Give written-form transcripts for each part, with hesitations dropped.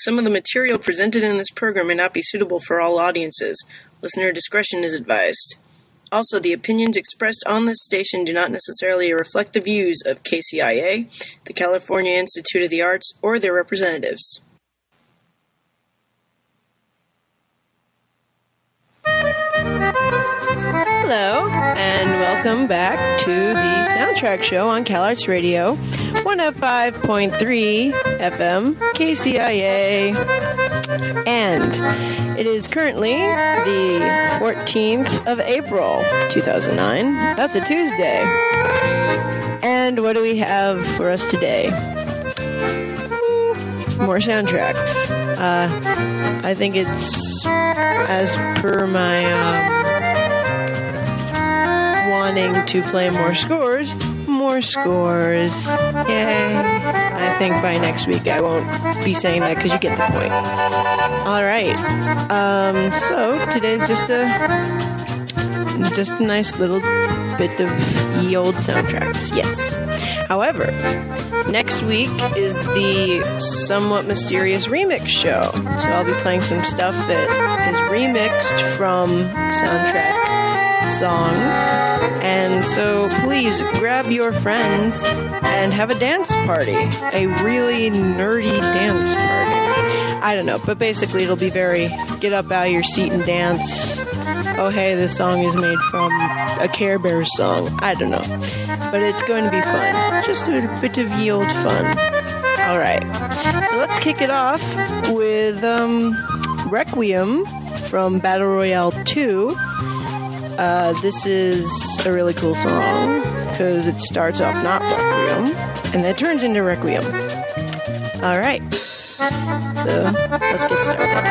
Some of the material presented in this program may not be suitable for all audiences. Listener discretion is advised. Also, the opinions expressed on this station do not necessarily reflect the views of KCIA, the California Institute of the Arts, or their representatives. Hello, and welcome back to the Soundtrack Show on CalArts Radio, 105.3 FM, KCIA, and it is currently the 14th of April, 2009. That's a Tuesday. And what do we have for us today? More soundtracks. I think it's as per my wanting to play more scores. Yay. I think by next week I won't be saying that because you get the point. Alright. So today's just a nice little bit of ye old soundtracks. Yes. However, next week is the Somewhat Mysterious Remix show. So I'll be playing some stuff that is remixed from soundtrack songs. And so please grab your friends and have a dance party. A really nerdy dance party. I don't know, but basically it'll be very get up out of your seat and dance. Oh hey, this song is made from a Care Bears song. I don't know. But it's going to be fun. Just a bit of ye old fun. Alright. So let's kick it off with Requiem from Battle Royale 2. This is a really cool song because it starts off not Requiem and then turns into Requiem. Alright. So let's get started.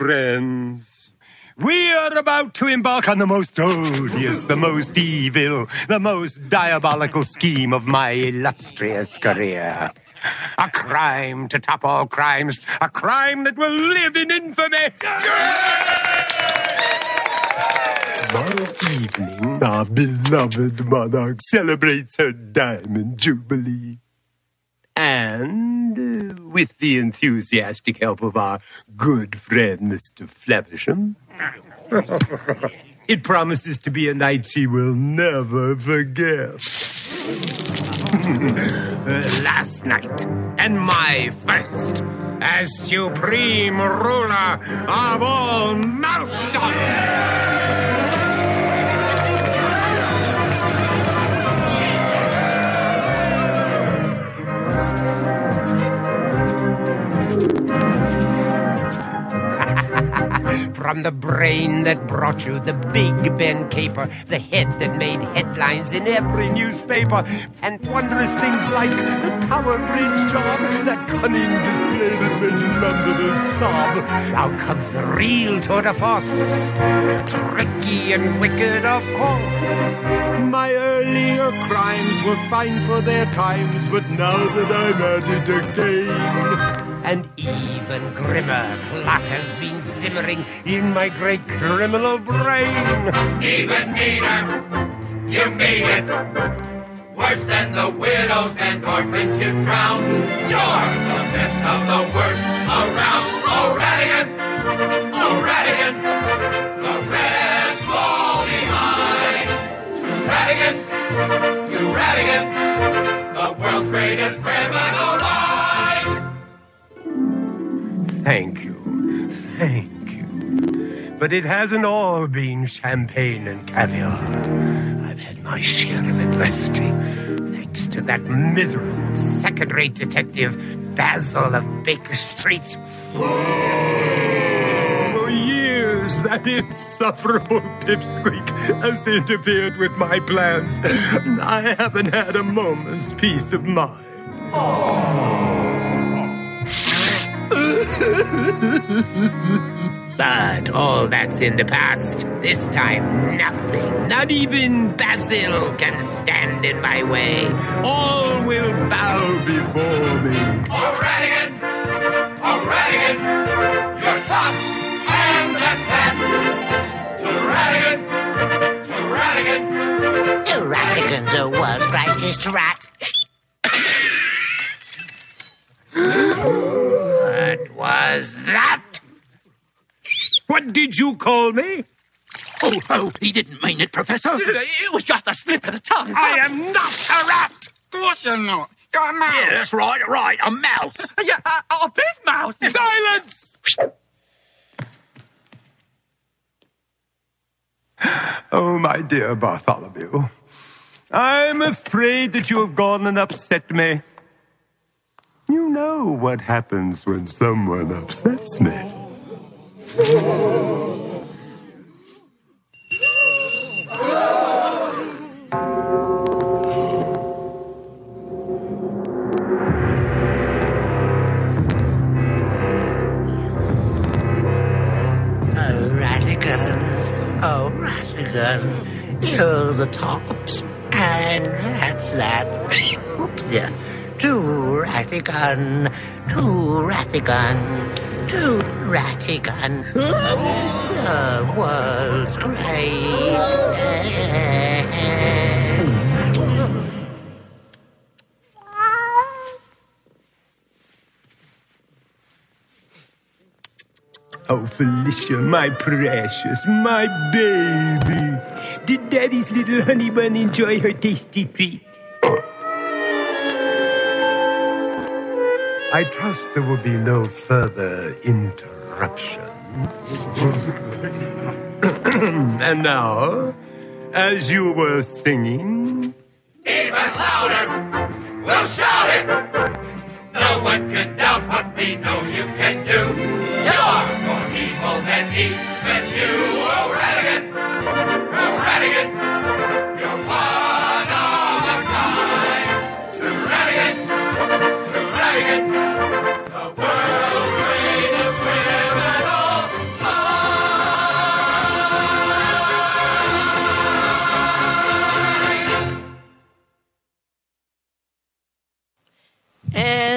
friends. We are about to embark on the most odious, the most evil, the most diabolical scheme of my illustrious career. A crime to top all crimes. A crime that will live in infamy. Tomorrow evening, our beloved monarch celebrates her diamond jubilee. And, with the enthusiastic help of our good friend, Mr. Fleversham, it promises to be a night she will never forget. Last night, and my first, as supreme ruler of all Mousetown. From the brain that brought you the Big Ben caper, the head that made headlines in every newspaper, and wondrous things like the Tower Bridge job, that cunning display that made Londoners sob. Now comes the real tour de force, tricky and wicked, of course. My earlier crimes were fine for their times, but now that I'm at it again, an even grimmer plot has been simmering in my great criminal brain. Even meaner, you made it. Worse than the widows and orphans you drowned. You're the best of the worst around. O'Radigan, O'Radigan, the rest fall behind. To Radigan, the world's greatest criminal mind. Thank you. But it hasn't all been champagne and caviar. I've had my share of adversity, thanks to that miserable second-rate detective, Basil of Baker Street. For years, that insufferable pipsqueak has interfered with my plans. I haven't had a moment's peace of mind. But all that's in the past. This time, nothing, not even Basil, can stand in my way. All will bow before me. O'Radigan, O'Radigan, your tops, and that's that. To Radigan. Radigan's the world's greatest rat. What was that? What did you call me? Oh, he didn't mean it, Professor. It was just a slip of the tongue. I am not a rat! Of course you're not. You're a mouse. Yeah, that's right, a mouse. Yeah, a big mouse. Silence! Oh, my dear Bartholomew, I'm afraid that you have gone and upset me. You know what happens when someone upsets me. Radigan, you're the tops, and that's that. Yeah. To Radigan, the world's great. Oh, Felicia, my precious, my baby. Did Daddy's little honey bun enjoy her tasty treat? I trust there will be no further interruption. And now, as you were singing... Even louder, we'll shout it. No one can doubt what we know you can do. You're more evil than even you, O'Radigan. O'Radigan, you're one of a kind. To Radigan, the world's greatest criminal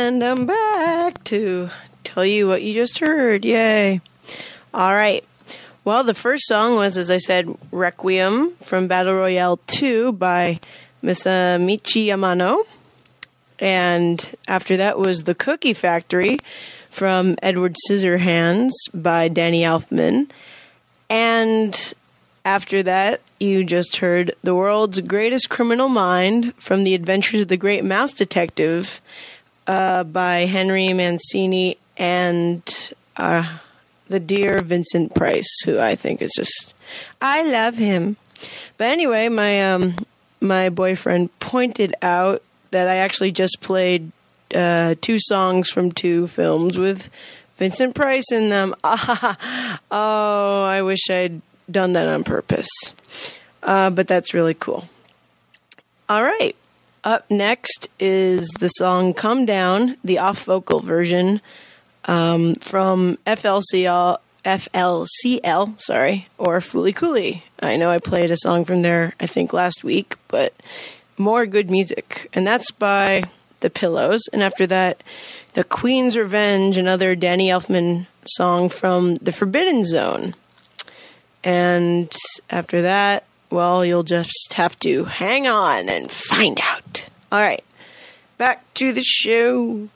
And I'm back to tell you what you just heard. Yay. All right. Well, the first song was, as I said, Requiem from Battle Royale 2 by Masamichi Yamano. And after that was The Cookie Factory from Edward Scissorhands by Danny Elfman. And after that, you just heard The World's Greatest Criminal Mind from The Adventures of the Great Mouse Detective by Henry Mancini and the dear Vincent Price, who I think is just, I love him. But anyway, my boyfriend pointed out that I actually just played 2 songs from 2 films with Vincent Price in them. Oh, I wish I'd done that on purpose. But that's really cool. All right. Up next is the song Come Down, the off-vocal version from FLCL, or Fooly Cooly. I know I played a song from there, I think, last week, but more good music. And that's by The Pillows. And after that, The Queen's Revenge, another Danny Elfman song from The Forbidden Zone. And after that, well, you'll just have to hang on and find out. All right, back to the show.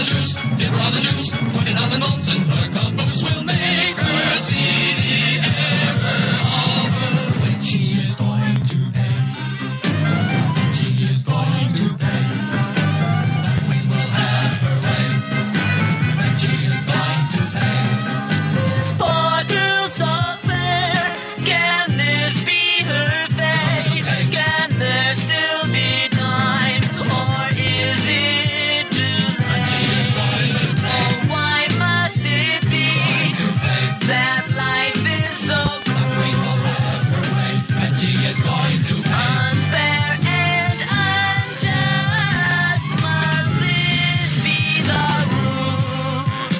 juice, give her all the juice. 20,000 volts in her caboose will make her see the error of her ways. She is going to pay. She is going to pay. The queen will have her way. And she is going to pay. Sport girls are fair. Can this be her fate? Can there still be time? Or is it too late? Oh, why must it be that life is so cruel? Unfair and unjust. Must this be the rule?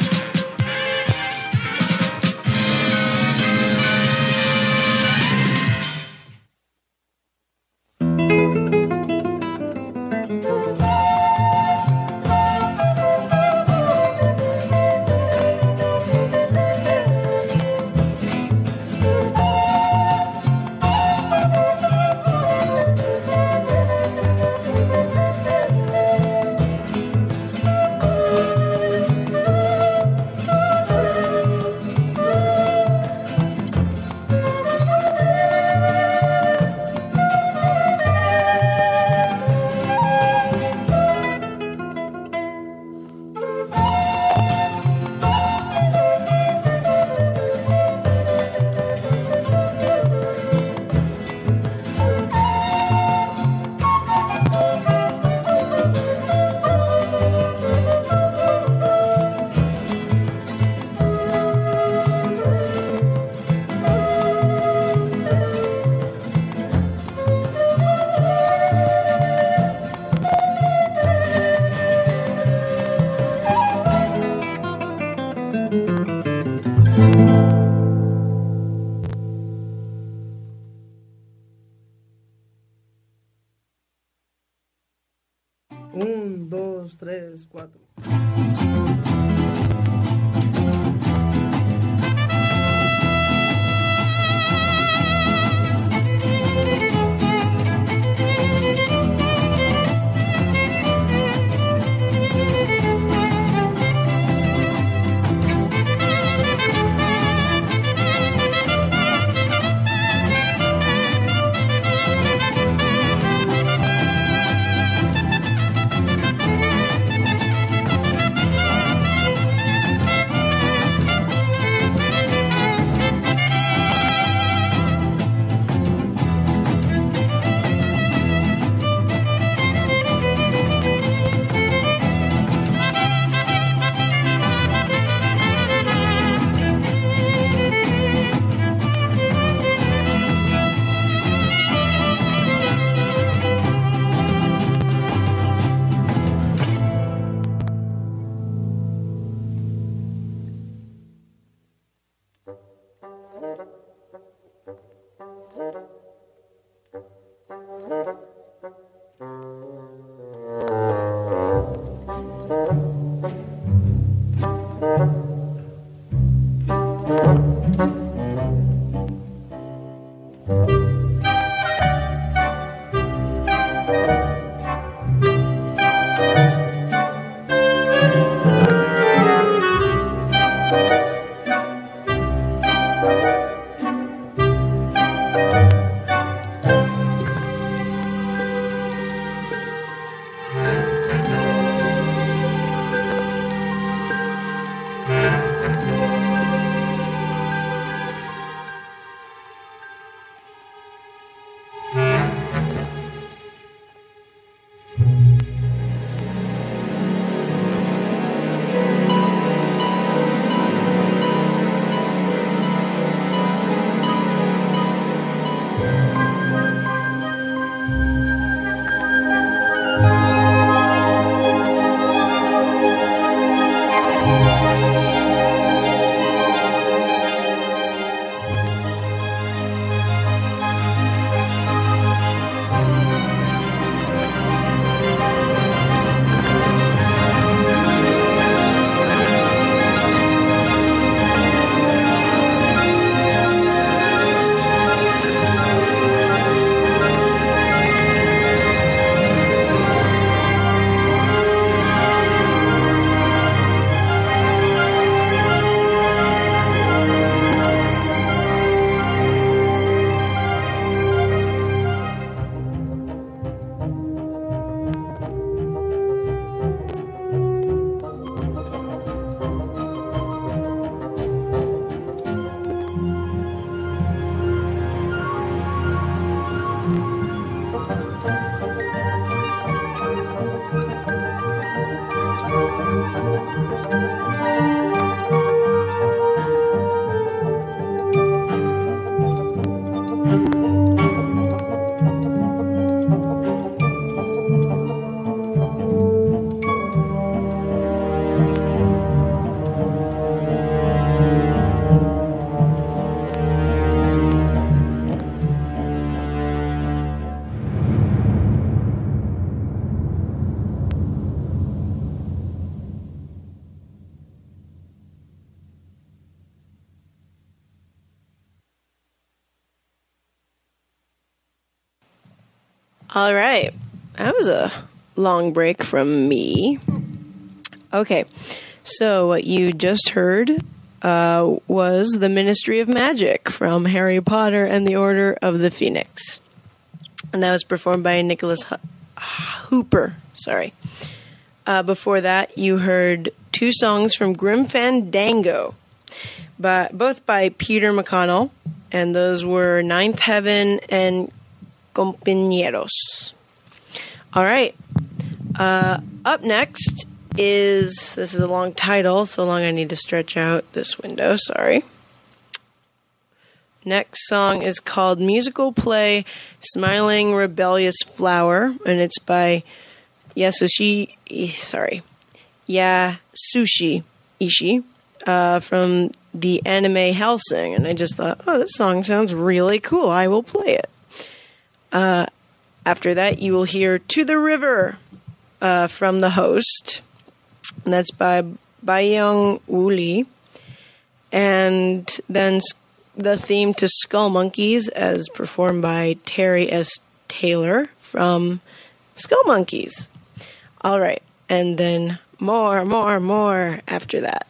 Un, dos, tres, cuatro. All right. That was a long break from me. Okay. So what you just heard was The Ministry of Magic from Harry Potter and the Order of the Phoenix. And that was performed by Nicholas Hooper. Sorry. Before that, you heard two songs from Grim Fandango, both by Peter McConnell, and those were Ninth Heaven and Compañeros. All right. Up next this is a long title, so long I need to stretch out this window, sorry. Next song is called Musical Play Smiling Rebellious Flower, and it's by Yasushi Ishii from the anime Hellsing, and I just thought, oh, this song sounds really cool. I will play it. After that, you will hear To the River from The Host, and that's by Byung Woo Lee. And then the theme to Skull Monkeys as performed by Terry S. Taylor from Skull Monkeys. All right, and then more after that.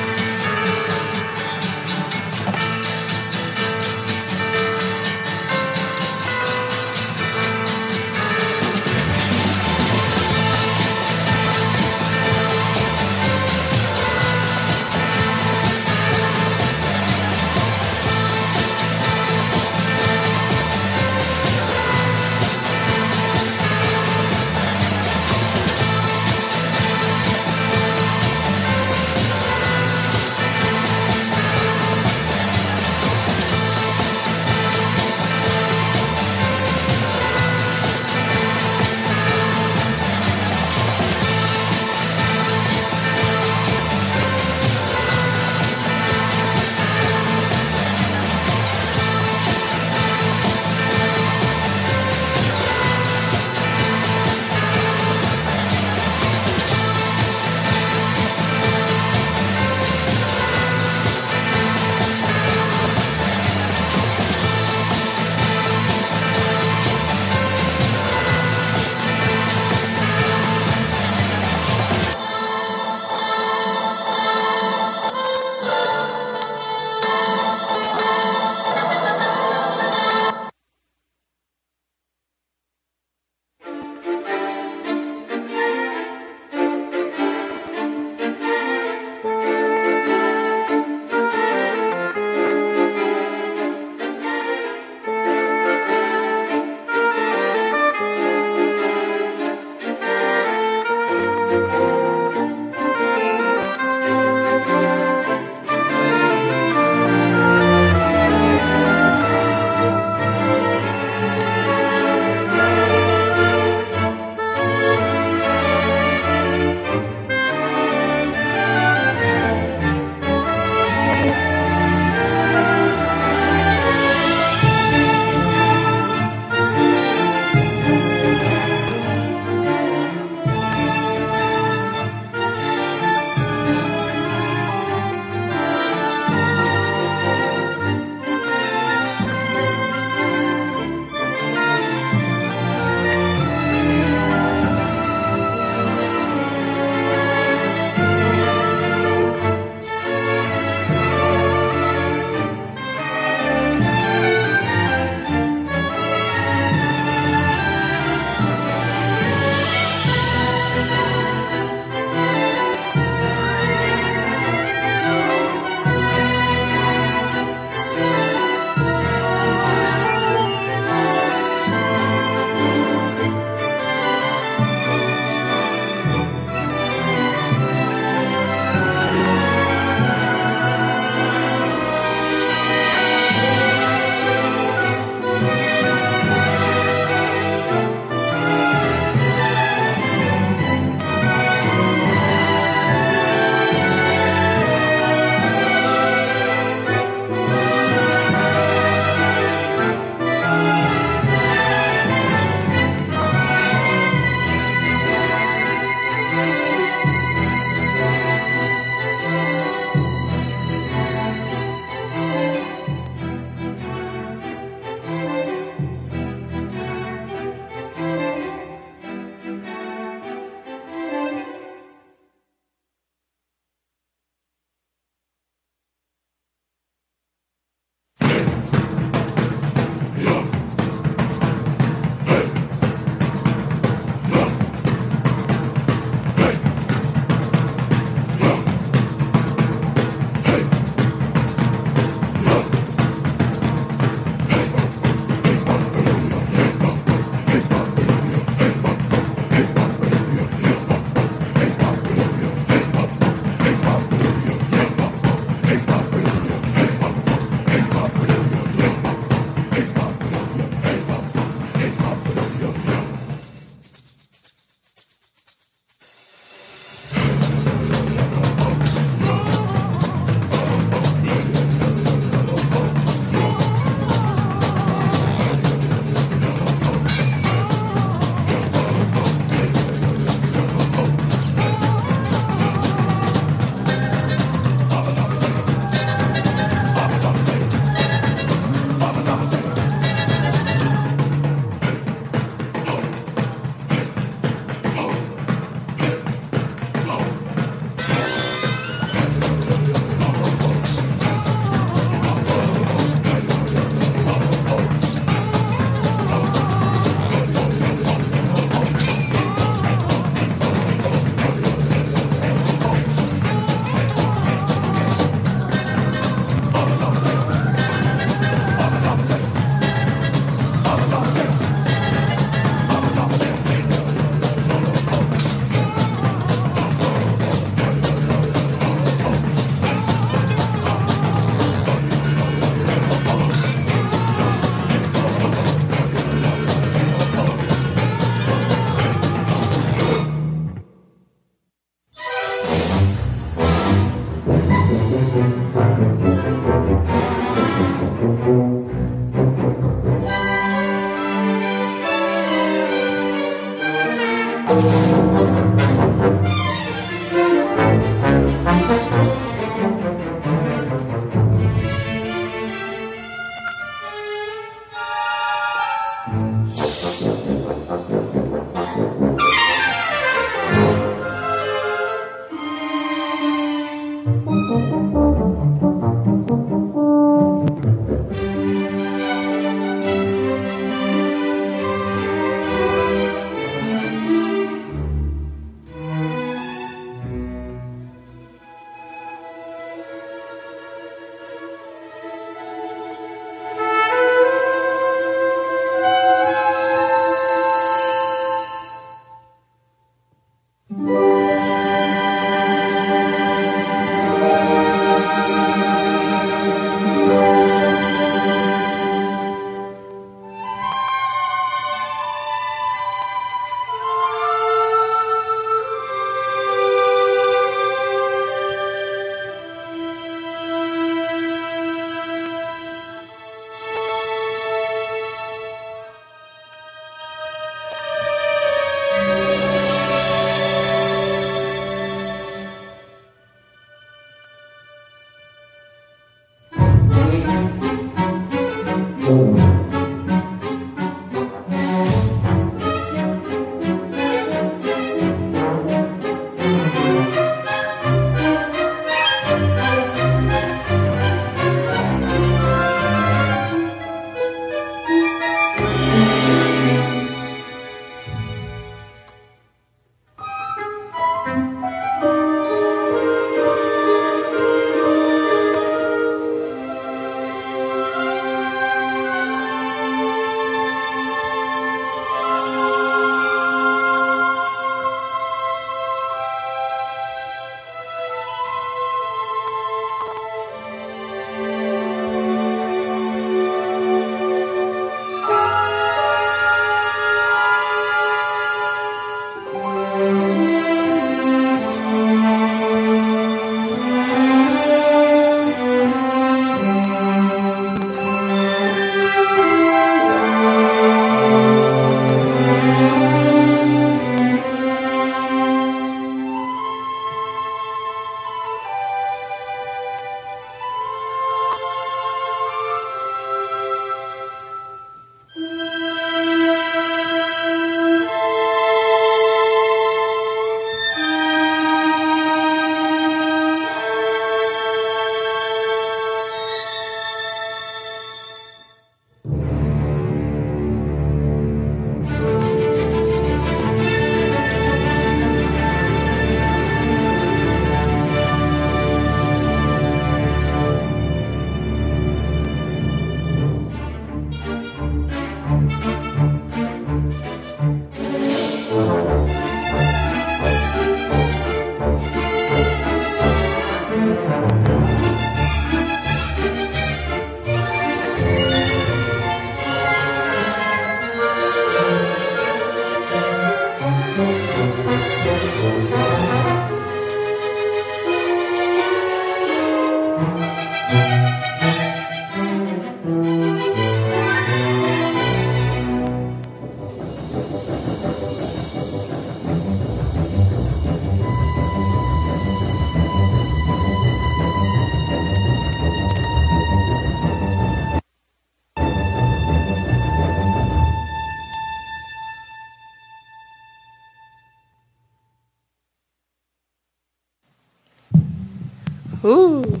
Ooh.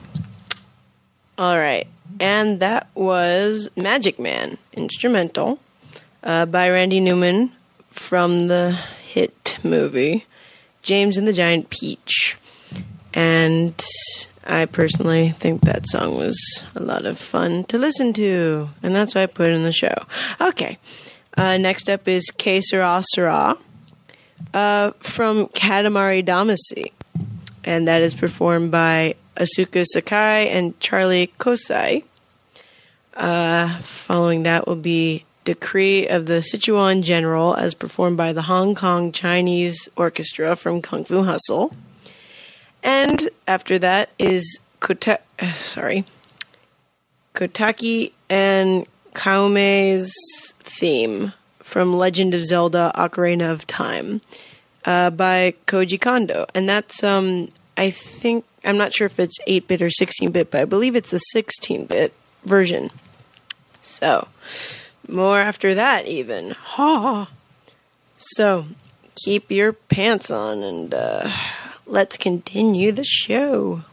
All right. And that was Magic Man, instrumental, by Randy Newman from the hit movie James and the Giant Peach. And I personally think that song was a lot of fun to listen to, and that's why I put it in the show. Okay. Next up is Que Sera Sera from Katamari Damacy. And that is performed by Asuka Sakai and Charlie Kosai. Following that will be Decree of the Sichuan General, as performed by the Hong Kong Chinese Orchestra from Kung Fu Hustle. And after that is Kotaki and Kaume's theme from Legend of Zelda: Ocarina of Time by Koji Kondo. And that's, I think, I'm not sure if it's 8-bit or 16-bit, but I believe it's the 16-bit version. So, more after that even. Ha! So, keep your pants on and let's continue the show.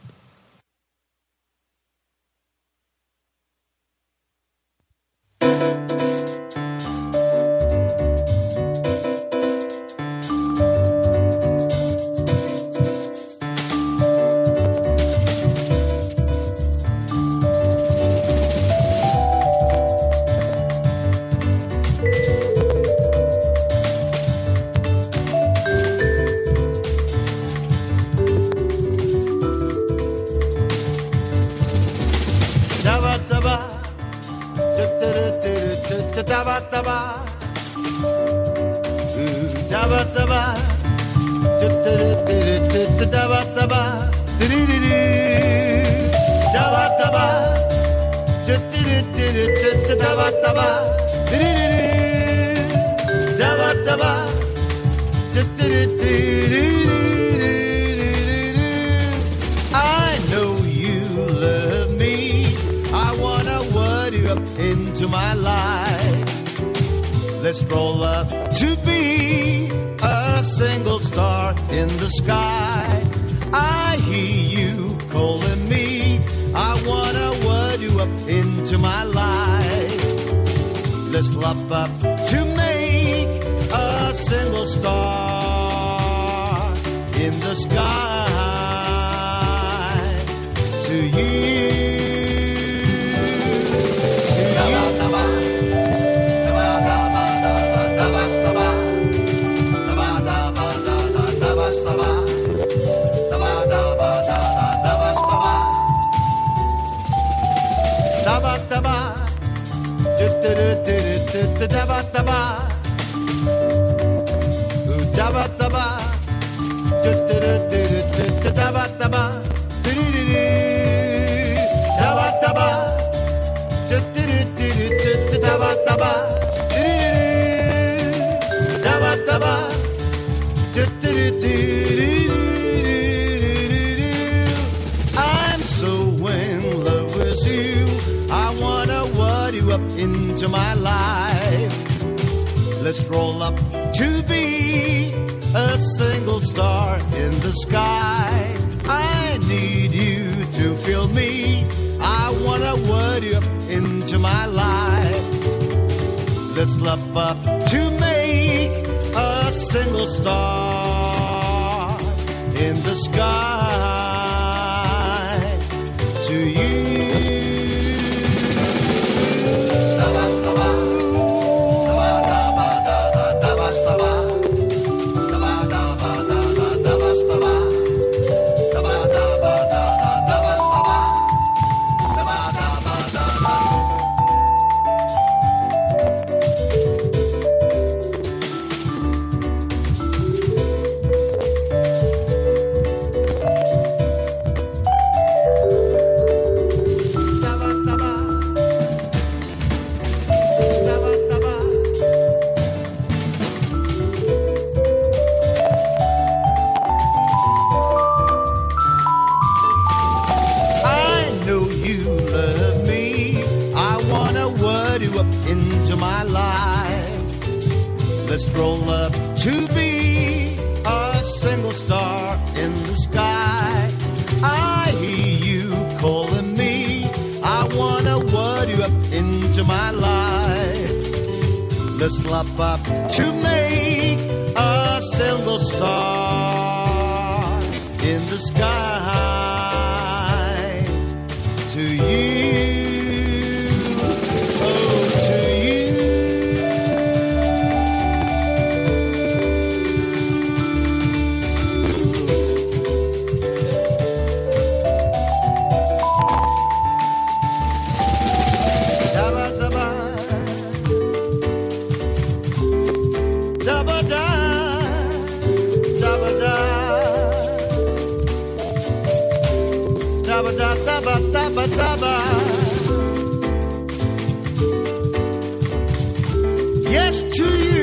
I know you love me. I wanna word you up into my life. Let's roll up to be a single star in the sky. I hear you calling me. I wanna word you up into my life. Let's love up to make a single star in the sky. To you. I'm so in love with you. I wanna word you up into my life. Let's roll up to be a single star in the sky. I need you to feel me. I wanna word you up into my life. Let's love up to make a single star in the sky. To you. Let's roll up to be a single star in the sky. I hear you calling me. I wanna word you up into my life. Let's love up to make a single star in the sky. To you. Yes to you.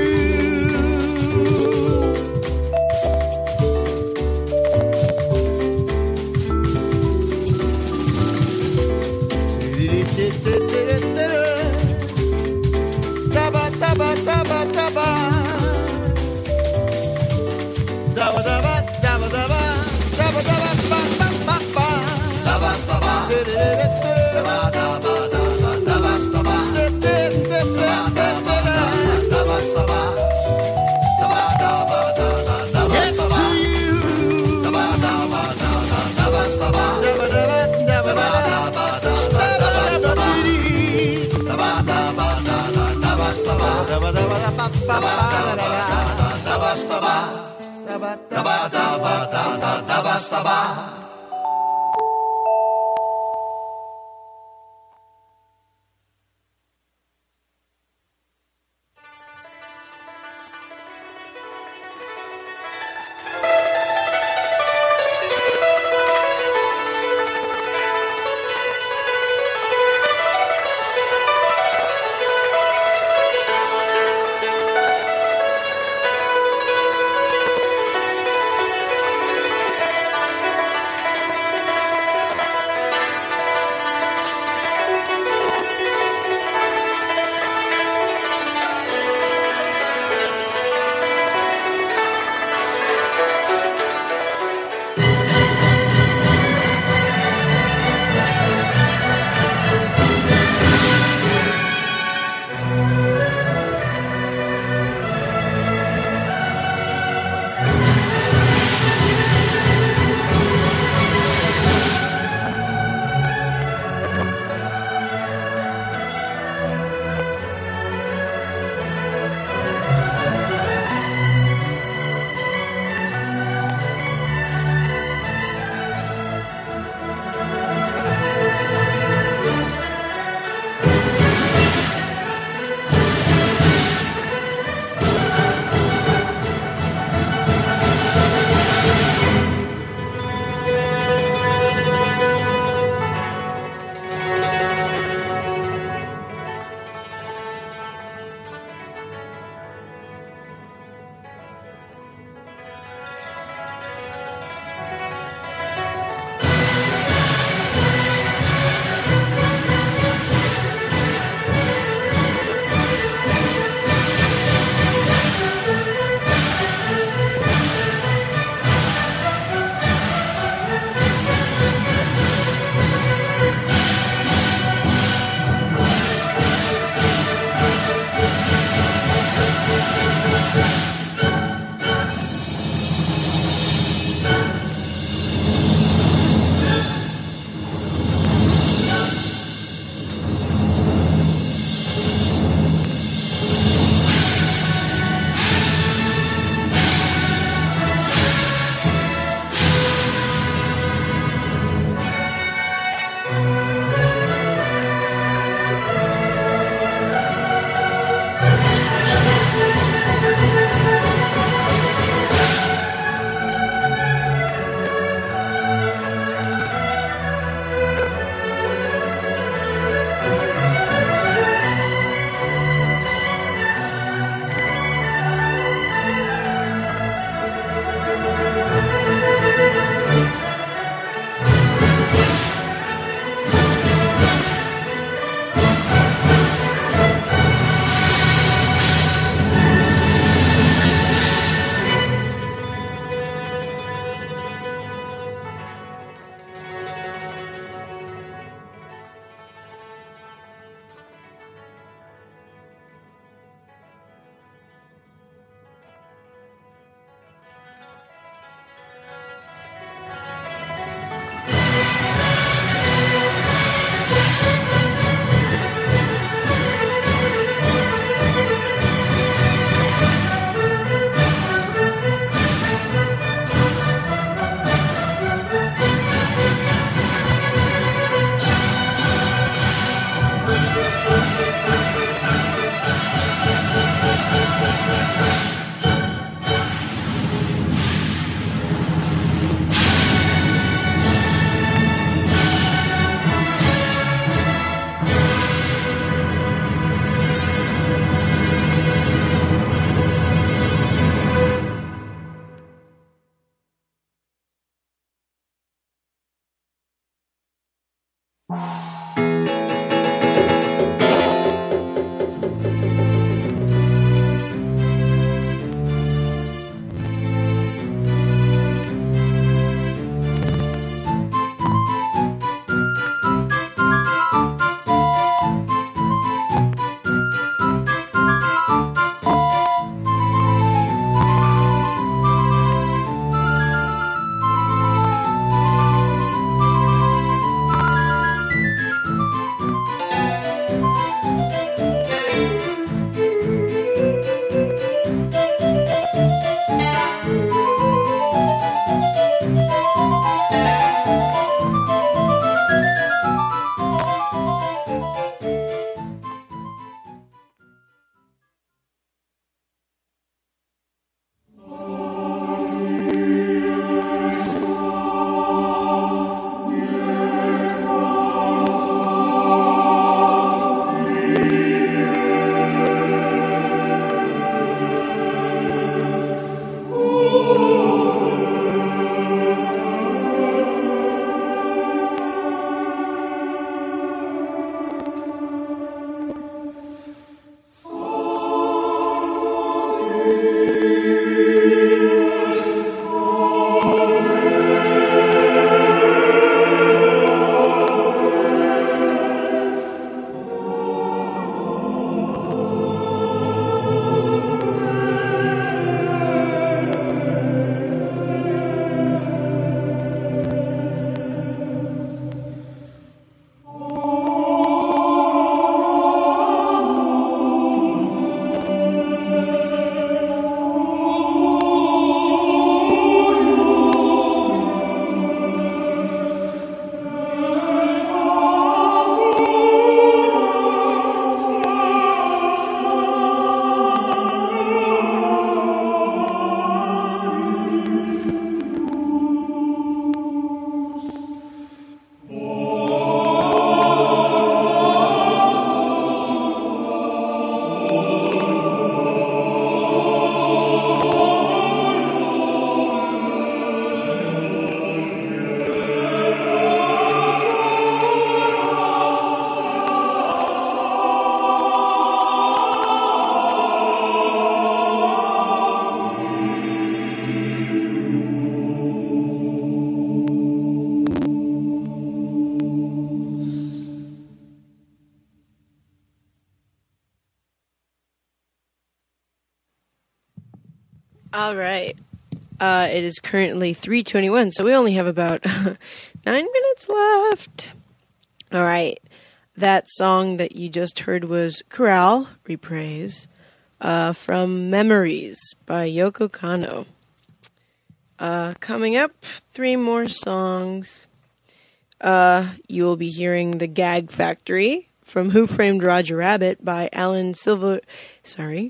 All right. It is currently 3:21, so we only have about 9 minutes left. All right. That song that you just heard was Chorale Reprise from Memories by Yoko Kanno. Coming up, 3 more songs. You will be hearing The Gag Factory from Who Framed Roger Rabbit by Alan Silvestri.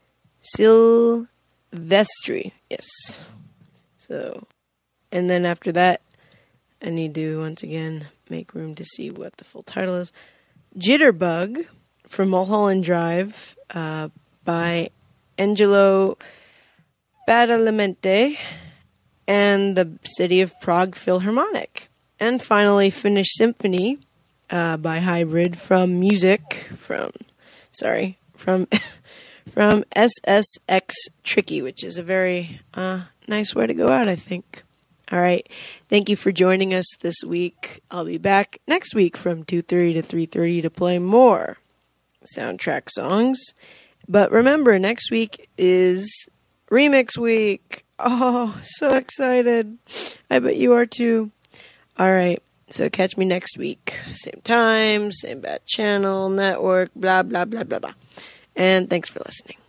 Yes. So, and then after that, I need to once again make room to see what the full title is. Jitterbug from Mulholland Drive by Angelo Badalamenti and the City of Prague Philharmonic. And finally, Finnish Symphony by Hybrid from SSX Tricky, which is a very nice way to go out, I think. All right. Thank you for joining us this week. I'll be back next week from 2:30 to 3:30 to play more soundtrack songs. But remember, next week is Remix Week. Oh, so excited. I bet you are too. All right. So catch me next week. Same time, same bad channel, network, blah, blah, blah, blah, blah. And thanks for listening.